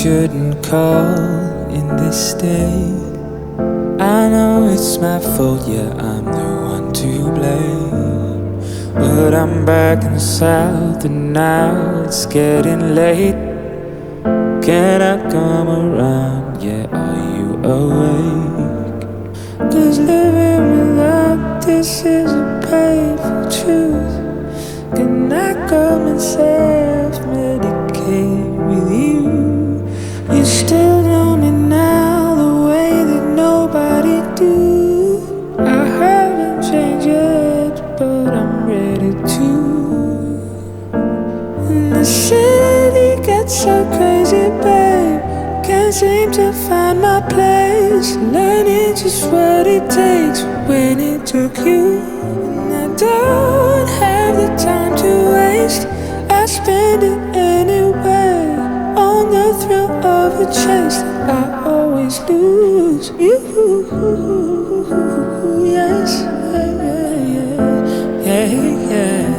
shouldn't call in this state. I know it's my fault, yeah, I'm the one to blame. But I'm back in the south and now it's getting late. Can I come around? Yeah, are you awake? 'Cause living without this is a painful truth. Can I come and self-medicate with you? You still know me now the way that nobody do. I haven't changed yet, but I'm ready to. And the city gets so crazy, babe. Can't seem to find my place. Learning just what it takes when it took you. And I don't have the time to waste. I spend it anyway. On the thrill of a chase that I always lose. You, yes, yeah, yeah, yeah, yeah.